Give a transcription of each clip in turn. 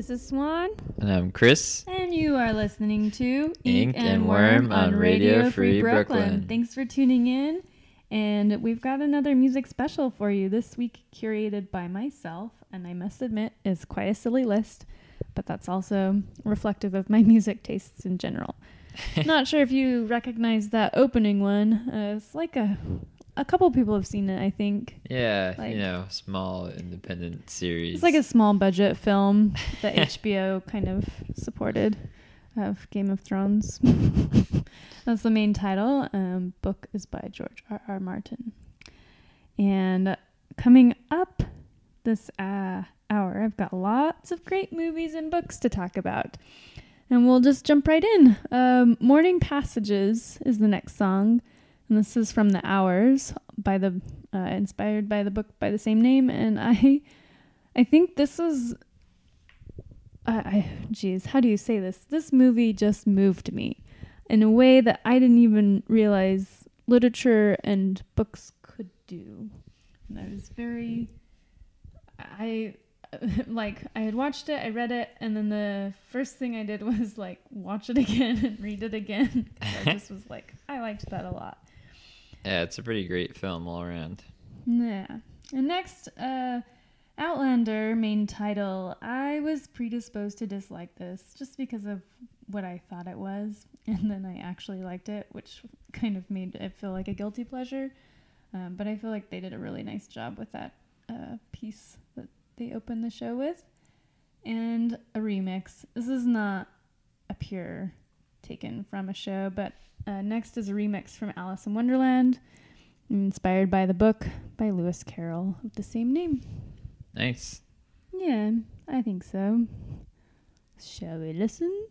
This is Swan. And I'm Chris. And you are listening to Ink and Worm on Radio Free Brooklyn. Thanks for tuning in. And we've got another music special for you this week, curated by myself. And I must admit, is quite a silly list, but that's also reflective of my music tastes in general. Not sure if you recognize that opening one. It's like a couple people have seen it, I think. Yeah, Like, small independent series. It's like a small budget film that HBO kind of supported of Game of Thrones. That's the main title. Book is by George R.R. Martin. And coming up this hour, I've got lots of great movies and books to talk about. And we'll just jump right in. Morning Passages is the next song. And this is from The Hours, by the inspired by the book by the same name. And I think this is, how do you say this? This movie just moved me in a way that I didn't even realize literature and books could do. And I was I had watched it, I read it, and then the first thing I did was like watch it again and read it again. I just was like, I liked that a lot. Yeah, it's a pretty great film all around. Yeah. And next, Outlander, main title. I was predisposed to dislike this just because of what I thought it was, and then I actually liked it, which kind of made it feel like a guilty pleasure. But I feel like they did a really nice job with that piece that they opened the show with. And a remix. This is not a pure taken from a show, but next is a remix from Alice in Wonderland, inspired by the book by Lewis Carroll of the same name. Nice. Yeah, I think so. Shall we listen?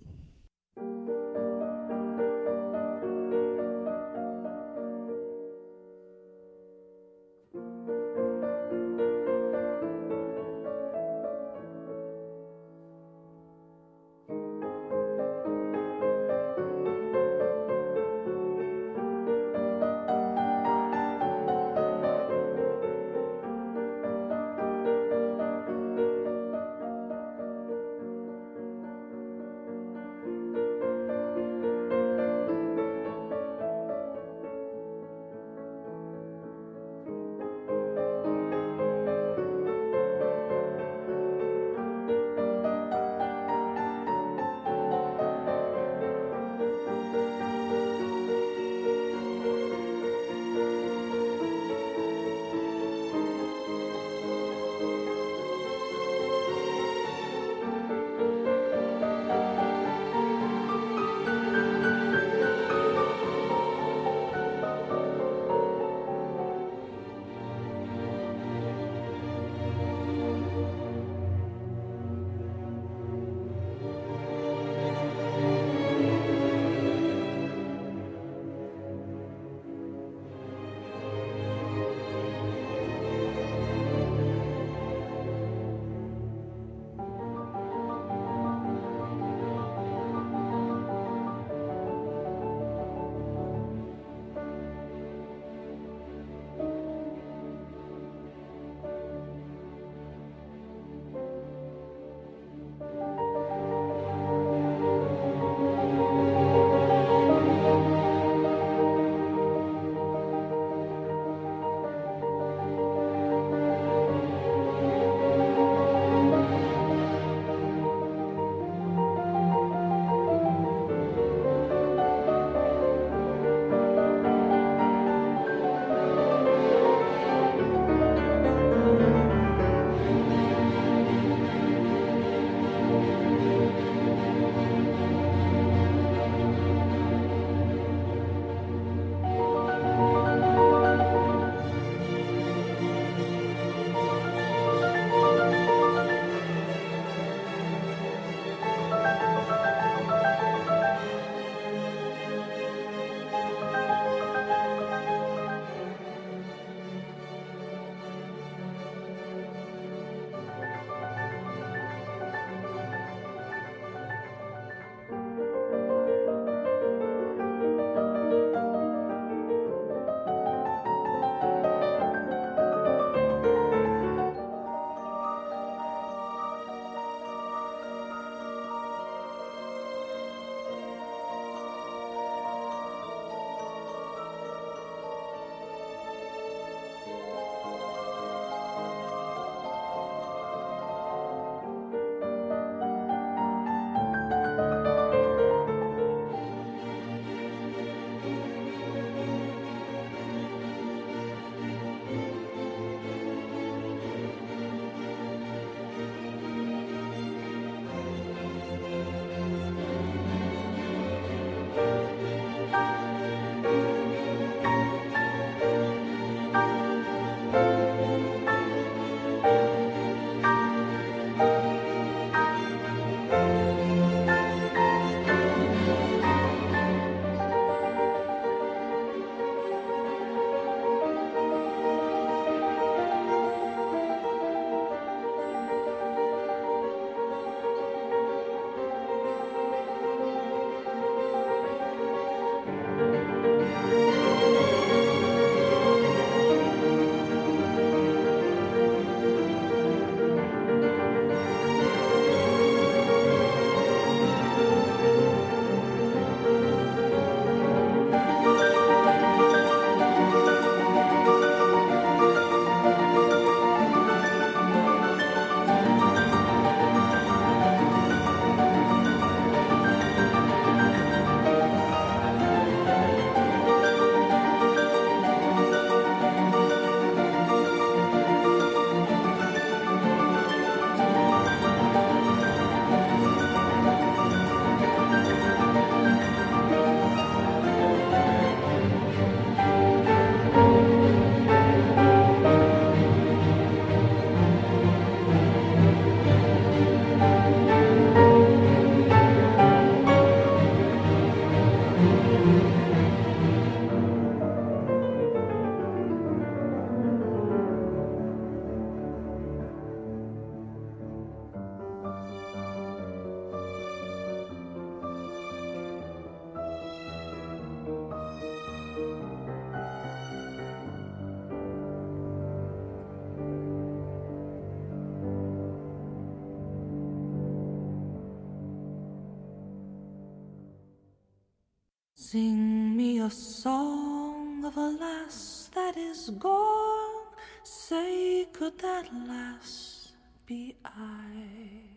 Sing me a song of a lass that is gone. Say, could that lass be I?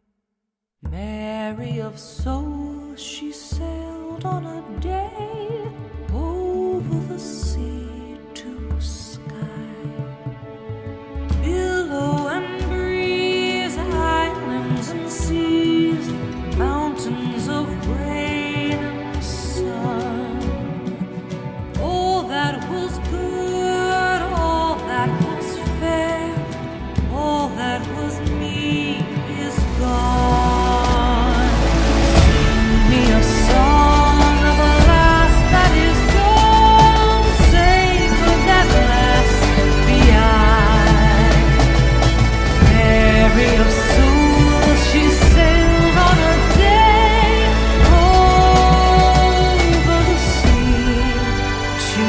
Mary of soul, she sailed on a day over the sea to sky. Billow and breeze, islands and seas, mountains of rain and sun. All that was good, all that was fair, all that was me is gone. Sing me a song of a lass that is gone. Say, could that lass be I? Mary of soul, she sailed on a day over the sea to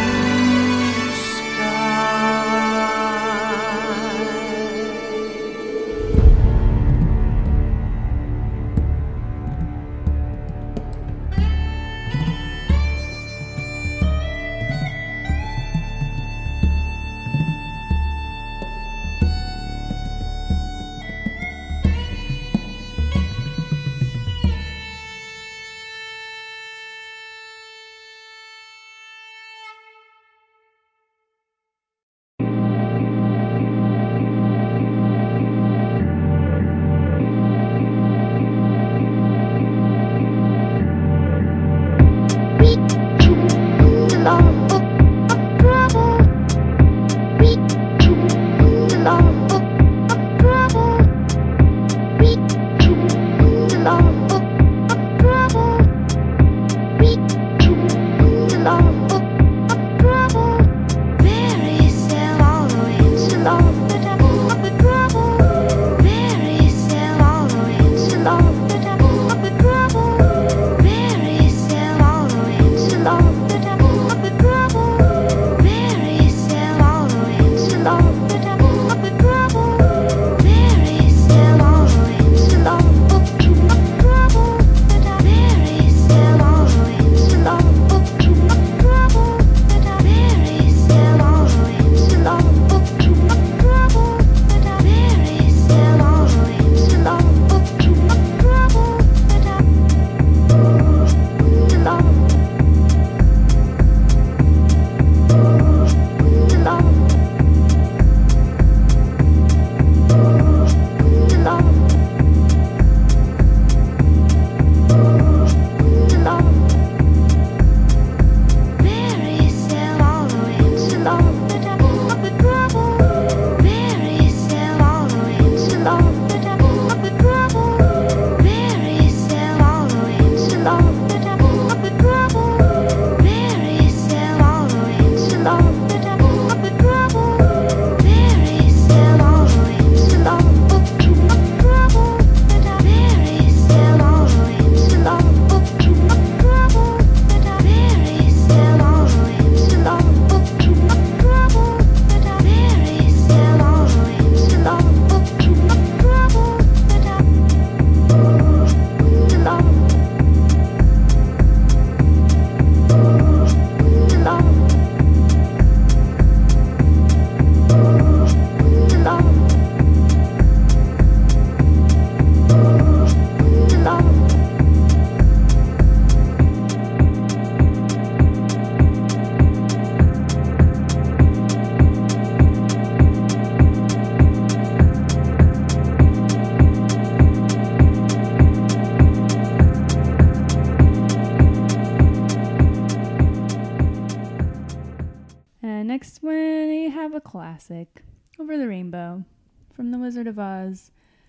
Next we have a classic, Over the Rainbow, from The Wizard of Oz.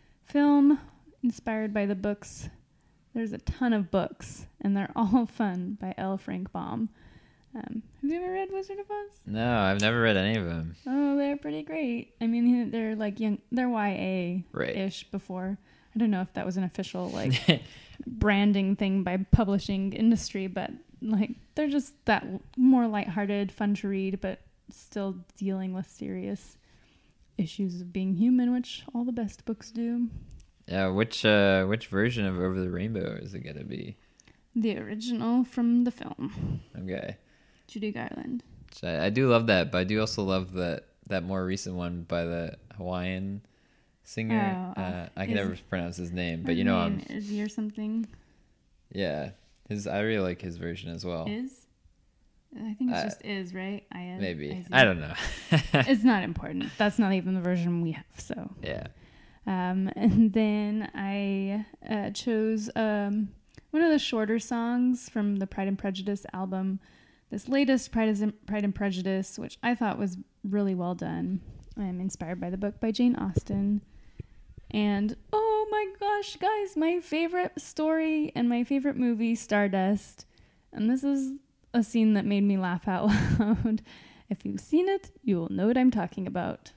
Film inspired by the books. There's a ton of books, and they're all fun, by L. Frank Baum. Have you ever read Wizard of Oz? No, I've never read any of them. Oh, they're pretty great. I mean, they're like young, they're YA-ish before. I don't know if that was an official like branding thing by publishing industry, but like they're just that more lighthearted, fun to read, but still dealing with serious issues of being human, which all the best books do. Yeah, which version of Over the Rainbow is it gonna be? The original from the film. Okay. Judy Garland. So I do love that, but I do also love that more recent one by the Hawaiian singer. I can never pronounce his name, but you know him. Izzy or something. Yeah, I really like his version as well. Is? I think it's just is, right? Maybe. Izzy. I don't know. It's not important. That's not even the version we have. So Yeah. And then I chose one of the shorter songs from the Pride and Prejudice album. This latest Pride and Prejudice, which I thought was really well done. I'm inspired by the book by Jane Austen. And oh my gosh, guys, my favorite story and my favorite movie, Stardust. And this is a scene that made me laugh out loud. If you've seen it, you will know what I'm talking about.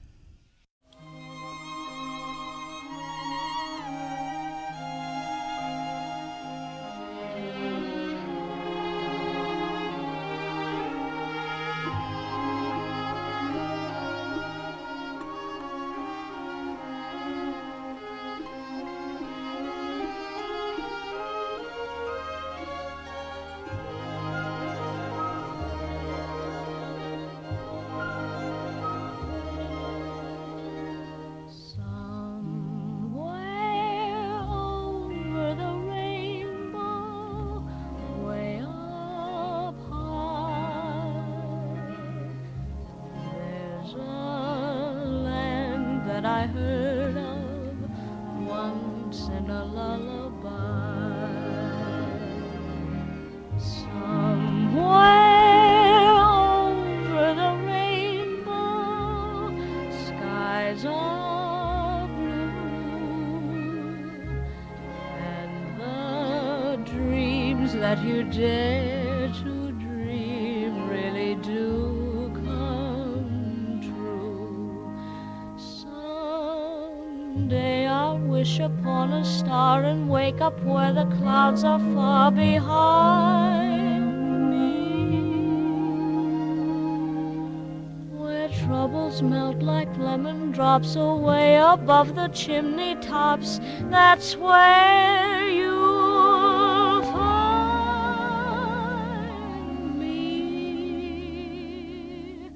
I heard of once in a lullaby. Somewhere over the rainbow, skies are blue, and the dreams that you dare to dream really do come true. Someday I'll wish upon a star and wake up where the clouds are far behind me, where troubles melt like lemon drops away above the chimney tops. That's where you'll find me.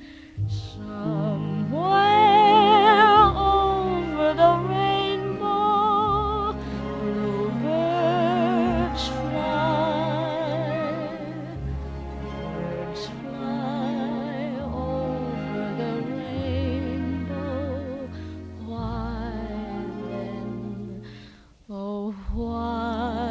Somewhere over the rainbow, bluebirds fly. Birds fly over the rainbow. Why then, oh why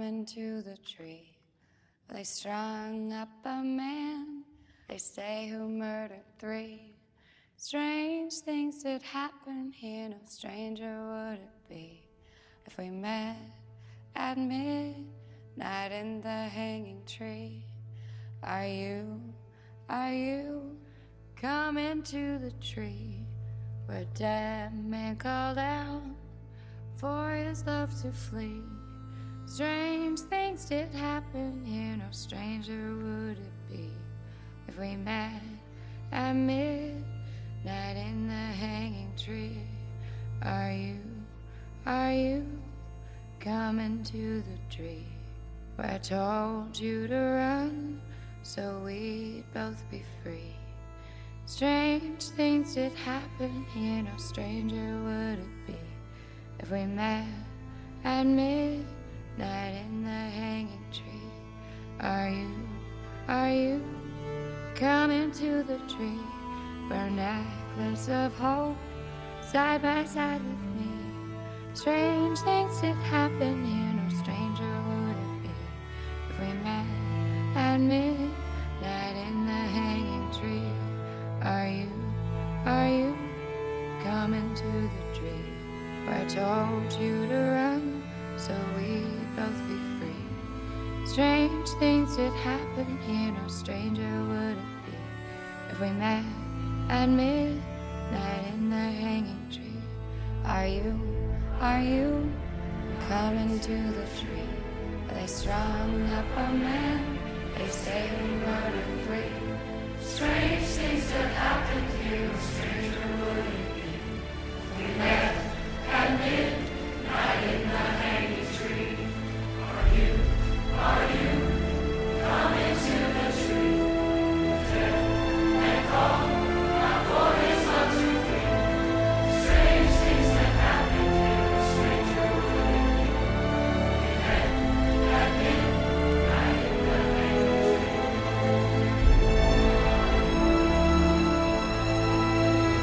coming to the tree. They strung up a man, they say, who murdered 3. Strange things did happen here, no stranger would it be if we met at midnight in the hanging tree. Are you coming to the tree where a dead man called out for his love to flee? Strange things did happen here, no stranger would it be if we met at midnight in the hanging tree. Are you coming to the tree where I told you to run so we'd both be free? Strange things did happen here, no stranger would it be if we met at midnight in the hanging tree. Are you coming to the tree where a necklace of hope side by side with me? Strange things did happen here, no stranger would it be if we met at midnight in the hanging tree. Are you coming to the tree where I told you to run so we'd both be free? Strange things did happen here, no stranger would it be if we met at midnight in the hanging tree. Are you coming to the tree where they strung up a man, they say we murdered 3? Strange things that happened here, no stranger would it be if we met at midnight in the hanging tree. Are you coming to the tree with death and call out for his love to free? Strange things that happened here, no stranger would it be if we met at midnight in the hanging tree.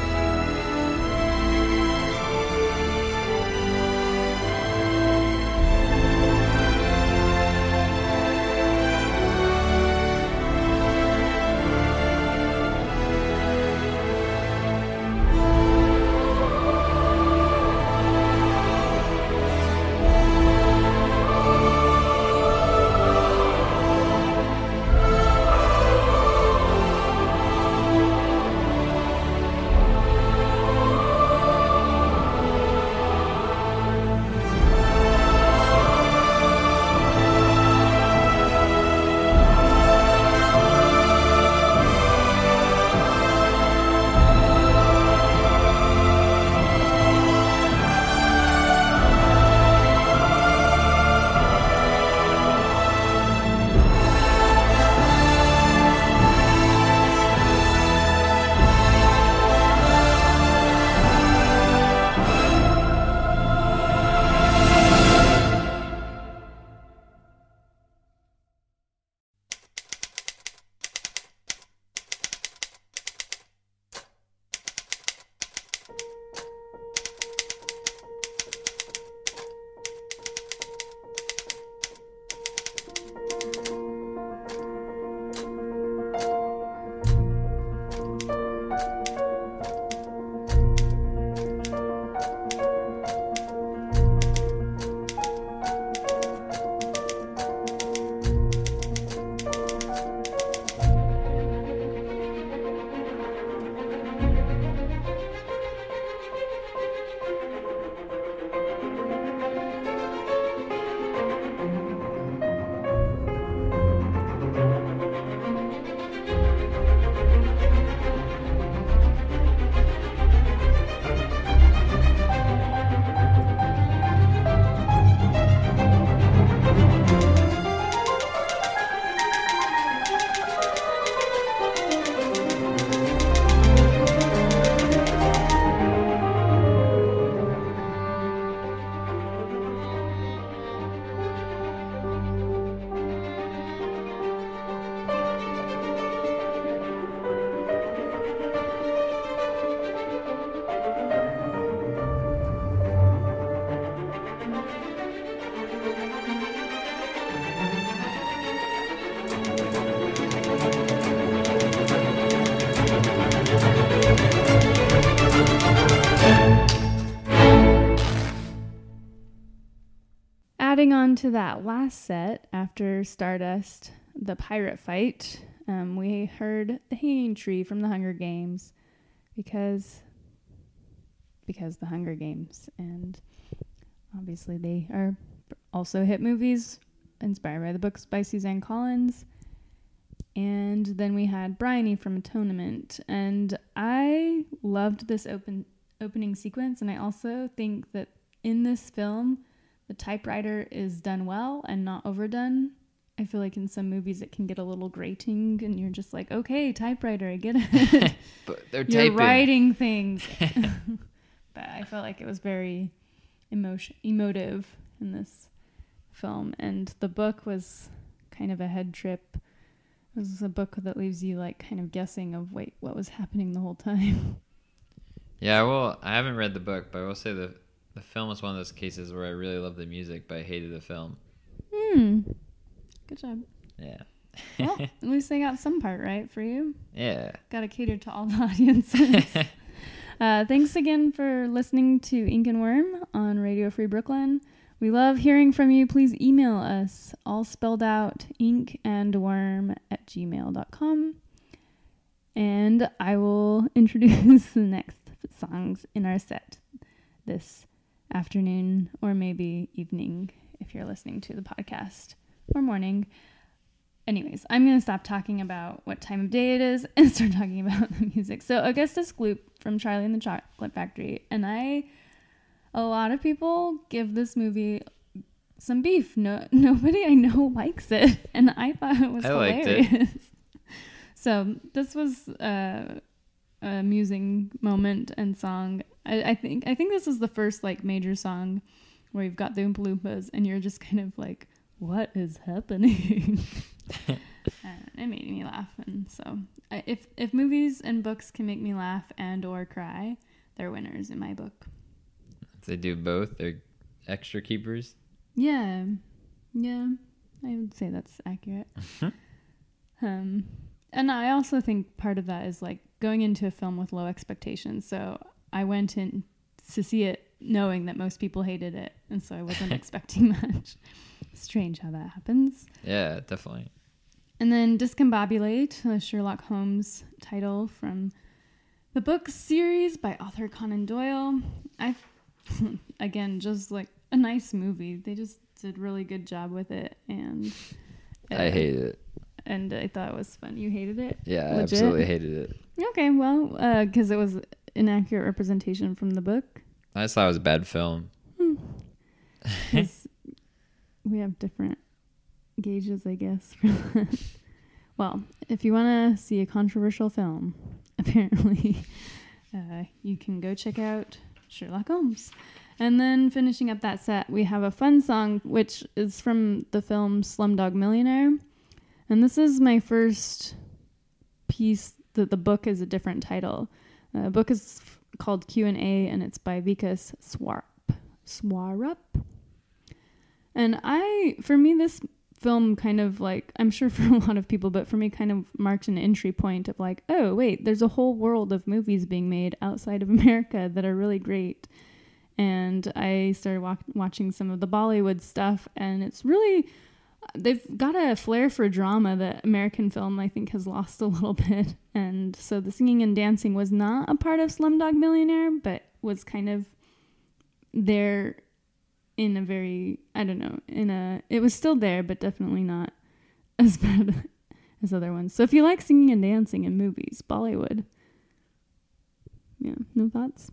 on to that last set after Stardust, the pirate fight, we heard The Hanging Tree from The Hunger Games because The Hunger Games, and obviously they are also hit movies inspired by the books by Suzanne Collins. And then we had Bryony from Atonement, and I loved this opening sequence, and I also think that in this film the typewriter is done well and not overdone. I feel like in some movies it can get a little grating and you're just like, okay, typewriter, I get it. But they're You're typing. writing things. But I felt like it was very emotive in this film, and the book was kind of a head trip. It was a book that leaves you like kind of guessing of what was happening the whole time. Yeah, well, I haven't read the book, but I will say the film was one of those cases where I really loved the music, but I hated the film. Good job. Yeah. Well, at least they got some part right for you. Yeah. Got to cater to all the audiences. Thanks again for listening to Ink and Worm on Radio Free Brooklyn. We love hearing from you. Please email us, all spelled out, inkandworm@gmail.com. And I will introduce the next songs in our set this afternoon, or maybe evening if you're listening to the podcast, or morning. Anyways, I'm going to stop talking about what time of day it is and start talking about the music. So Augustus Gloop from Charlie and the Chocolate Factory, and a lot of people give this movie some beef. Nobody I know likes it, and I thought it was hilarious. Liked it. So this was a amusing moment and song. I think this is the first like major song where you've got the Oompa Loompas and you're just kind of like, what is happening? And it made me laugh, and so if movies and books can make me laugh and or cry, they're winners in my book. If they do both, they're extra keepers. Yeah, I would say that's accurate. And I also think part of that is like going into a film with low expectations. So I went in to see it knowing that most people hated it, and so I wasn't expecting much. Strange how that happens. Yeah, definitely. And then Discombobulate, the Sherlock Holmes title from the book series by Arthur Conan Doyle. Again, just like a nice movie. They just did a really good job with it, and I hate it. And I thought it was fun. You hated it? Yeah, I absolutely hated it. Okay, well, because it was an inaccurate representation from the book. I just thought it was a bad film. We have different gauges, I guess. Well, if you want to see a controversial film, apparently, you can go check out Sherlock Holmes. And then finishing up that set, we have a fun song, which is from the film Slumdog Millionaire. And this is my first piece that the book is a different title. The book is called Q&A, and it's by Vikas Swarup. And for me, this film kind of like, I'm sure for a lot of people, but for me kind of marked an entry point of like, oh, wait, there's a whole world of movies being made outside of America that are really great. And I started watching some of the Bollywood stuff, and it's really, they've got a flair for drama that American film, I think, has lost a little bit. And so the singing and dancing was not a part of Slumdog Millionaire, but was kind of there in a very, I don't know, it was still there, but definitely not as bad as other ones. So if you like singing and dancing in movies, Bollywood. Yeah, no thoughts?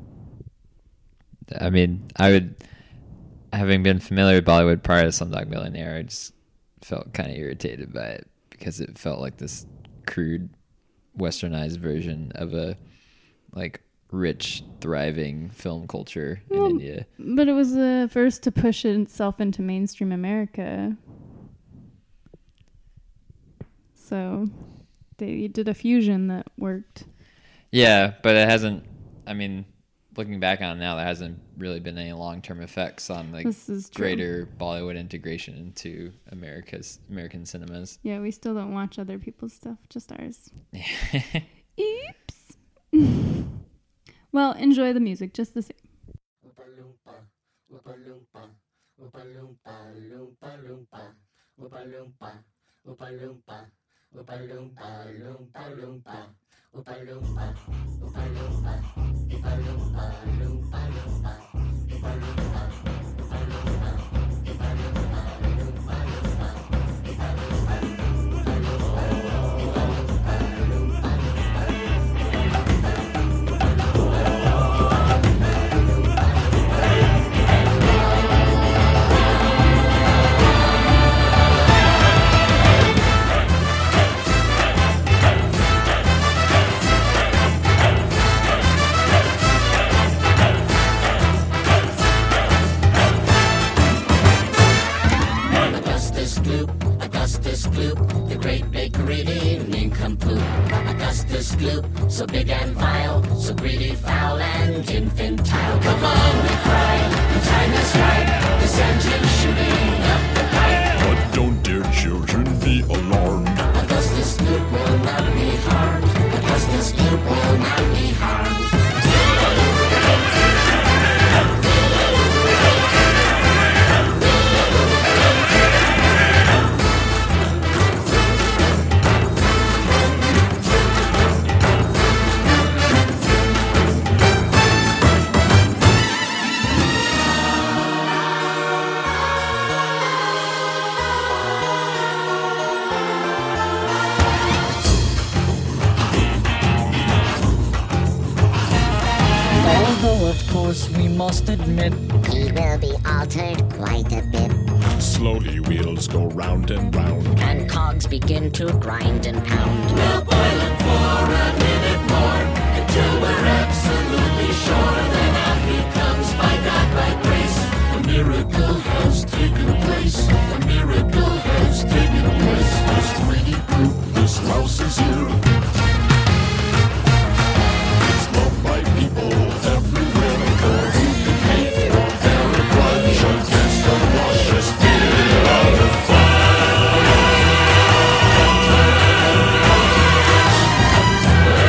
I mean, having been familiar with Bollywood prior to Slumdog Millionaire, I just felt kind of irritated by it because it felt like this crude, westernized version of a like rich, thriving film culture in India. But it was the first to push itself into mainstream America. So they did a fusion that worked. Yeah, but it hasn't, I mean, looking back on it now, there hasn't really been any long-term effects on like greater Bollywood integration into American cinemas. Yeah, we still don't watch other people's stuff, just ours. Oops. Well, enjoy the music just the same. Oompa Loompa, Loompa Loompa, Oompa Loompa, Oompa Loompa, Oompa Loompa, Loompa Loompa, Oompa Loompa, Oompa Loompa, Oompa Loompa, Loompa Loompa, Oompa Loompa, Oompa Loompa, Oompa Loompa, Loompa Loompa, Oompa Augustus Gloop, the great big greedy nincompoop. Augustus Gloop, so big and vile, so greedy, foul, and infantile. Come on, we cry, the time is right, this engine's shooting up the pipe. But don't dear children be alarmed. Augustus Gloop will not be harmed. Augustus Gloop will not be harmed. Although of course we must admit he will be altered quite a bit. Slowly wheels go round and round, and cogs begin to grind and pound. We'll boil him for a minute more until we're absolutely sure that out he comes by God, by grace. A miracle has taken place. A miracle has taken place. This greedy group, this mouse is here. It's loved by people everywhere. For who can hate or bear a grudge against the luscious beer of fire?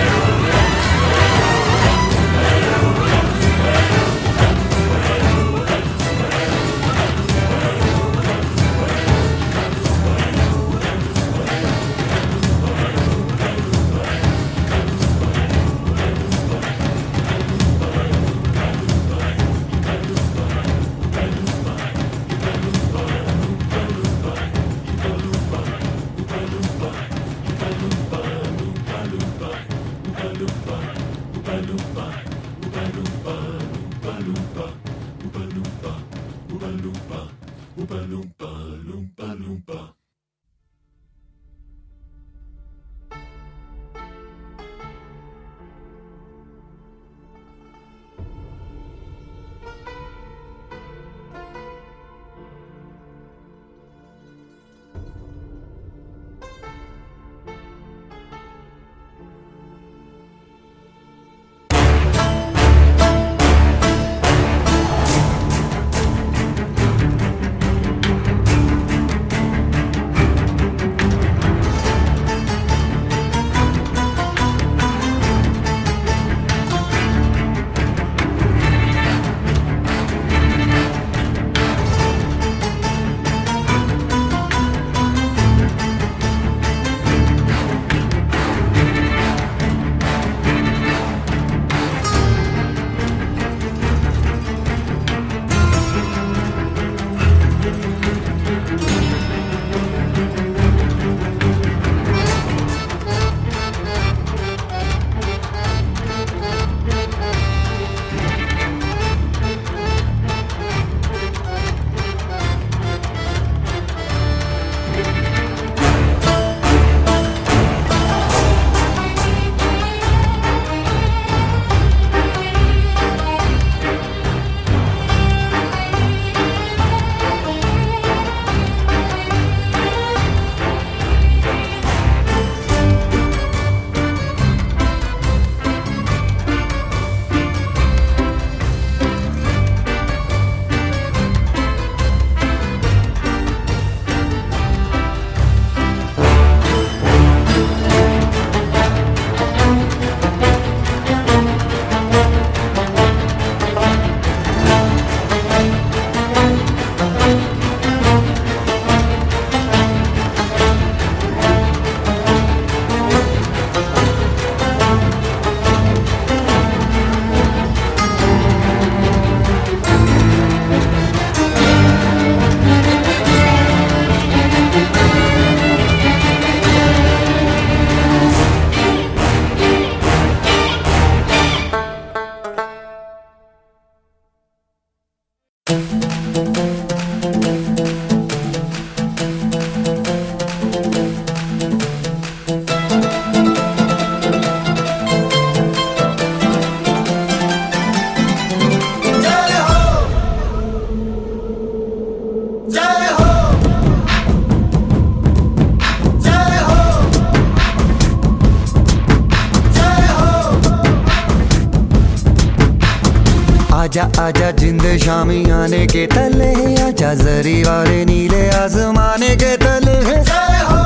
आजा आजा जिंद शामी आने के तले, आजा जरी वाले नीले आसमाने के तले। जय हो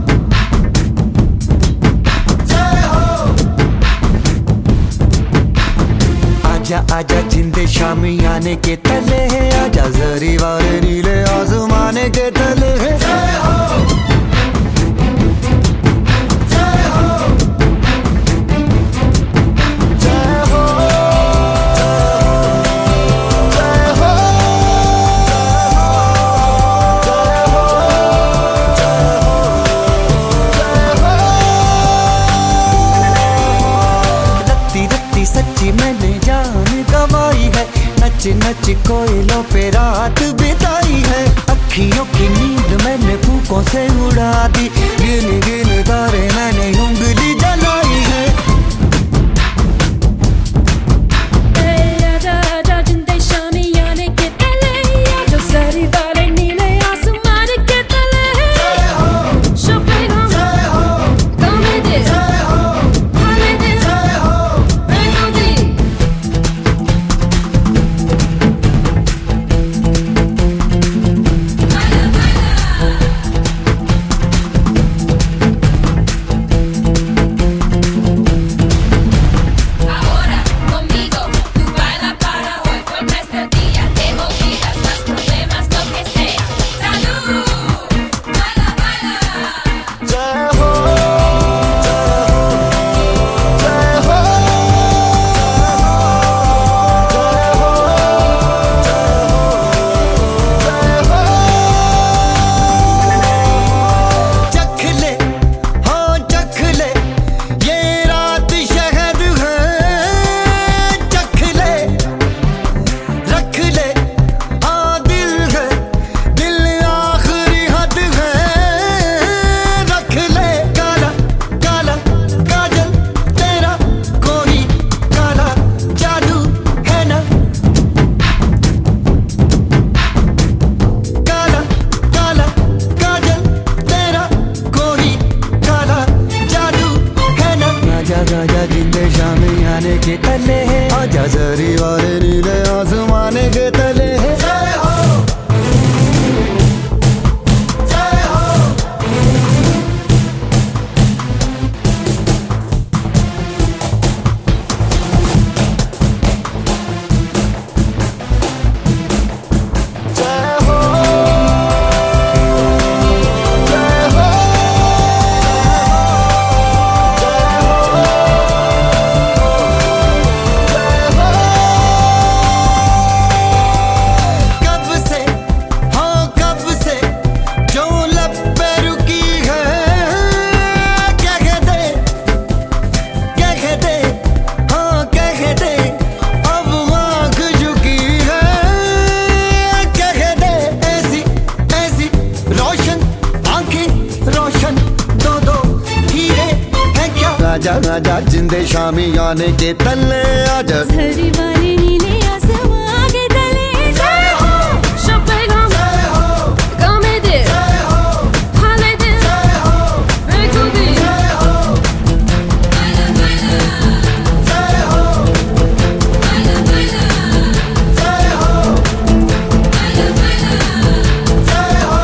जय हो। आजा आजा जिंद शामी आने के तले, आजा जरी वाले नीले आसमाने के तले। जय हो सच्ची मैंने जान गवाई है, नच नच कोयलों पे रात बिताई है। अखियों की नींद मैंने फूकों से उड़ा दी, गिन गिन तारे मैंने उंगली जलाई है। आजा आजा जिंदे शामी आने के तले, आजा जरी वाले नीले आसमान के तले। शोपेगा come de hale de आजा जिंदे शामी आने के तले, आजा जरी वाले नीले आसमाने के तले। जय हो जय हो। जय हो जय हो। आजा आजा जिंदे शामी आने के तले, आजा जरी वाले नीले आसमान के तले। जय हो शोपेगा come de hale de recording। जय हो baila baila जय हो baila baila जय हो baila baila जय हो।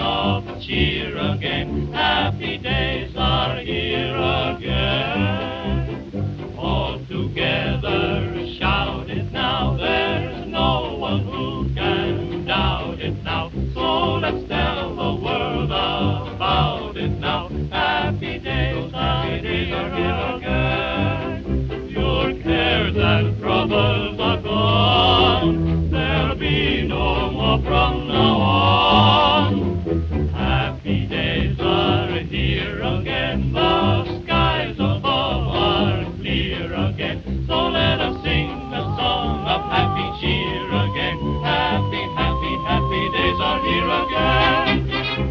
of cheer again. Happy days are here again. All together shout it now. There's no one who can doubt it now. So let's tell the world about it now. Happy days are here again. Your cares and troubles are gone. There'll be no more from now on. Happy days are here again. The skies above are clear again. So let us sing a song of happy cheer again. Happy, happy, happy days are here again.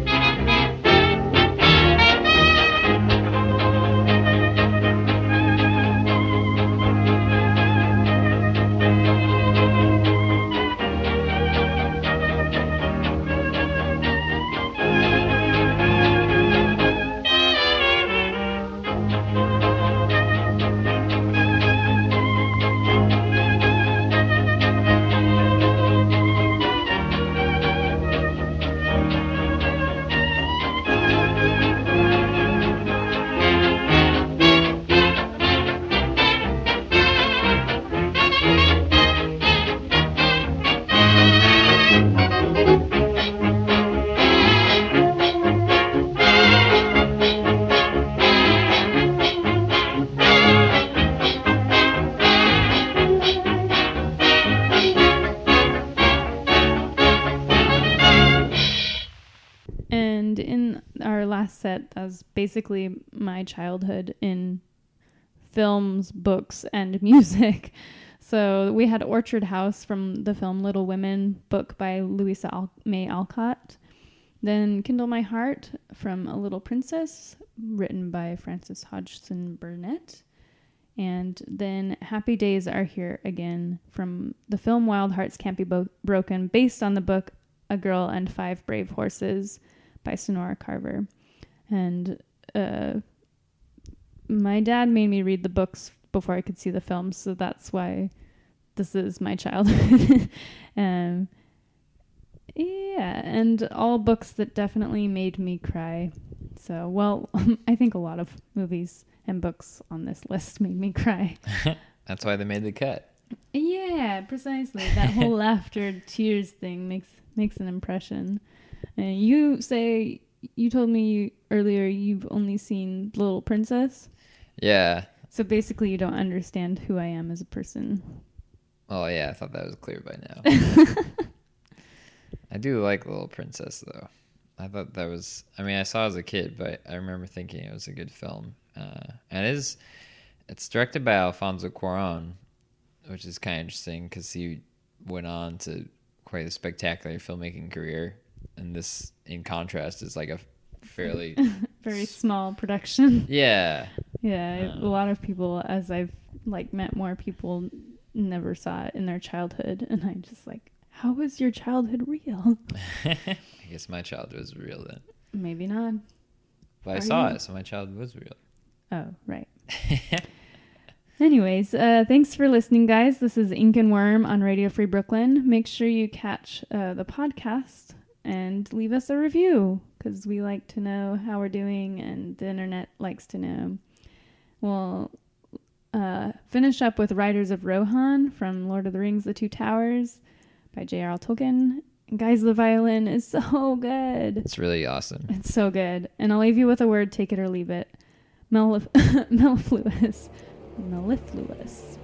And in our last set, that was basically my childhood in films, books, and music. So we had Orchard House from the film Little Women, book by Louisa May Alcott. Then Kindle My Heart from A Little Princess, written by Frances Hodgson Burnett. And then Happy Days Are Here Again from the film Wild Hearts Can't Be Broken, based on the book A Girl and Five Brave Horses by Sonora Carver. And my dad made me read the books before I could see the films, so that's why this is my childhood. Yeah, and all books that definitely made me cry. So, well, I think a lot of movies and books on this list made me cry. That's why they made the cut. Yeah, precisely. That whole laughter, tears thing makes an impression. And you told me earlier you've only seen The Little Princess. Yeah. So basically you don't understand who I am as a person. Oh, yeah, I thought that was clear by now. I do like Little Princess, though. I thought that was... I mean, I saw it as a kid, but I remember thinking it was a good film. And it's directed by Alfonso Cuarón, which is kind of interesting because he went on to quite a spectacular filmmaking career. And this, in contrast, is like a fairly... very small production. Yeah. Yeah, a lot of people, as I've met more people, never saw it in their childhood. And I'm just like, how was your childhood real? I guess my childhood was real then. Maybe not. But I saw it, so my childhood was real. Oh, right. Anyways, thanks for listening, guys. This is Ink and Worm on Radio Free Brooklyn. Make sure you catch the podcast and leave us a review, because we like to know how we're doing and the internet likes to know. We'll finish up with Riders of Rohan from Lord of the Rings, The Two Towers by J.R.R. Tolkien. And guys, the violin is so good. It's really awesome. It's so good. And I'll leave you with a word, take it or leave it. Mellifluous. Mellifluous.